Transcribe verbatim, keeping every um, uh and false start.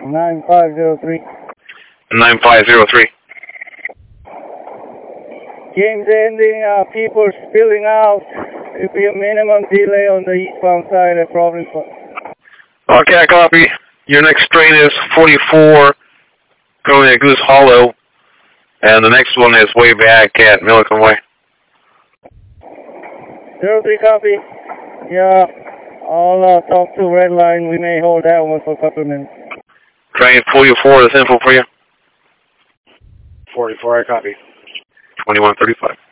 nine five zero three. nine five zero three. Game's ending, uh, people spilling out. If we have minimum delay on the eastbound side, I probably... Okay, I copy. Your next train is forty-four, going at Goose Hollow, and the next one is way back at Milliken Way. zero three copy. Yeah, I'll uh, talk to Red Line. We may hold that one for a couple of minutes. Train forty-four, is info for you? forty-four, I copy. twenty-one thirty-five.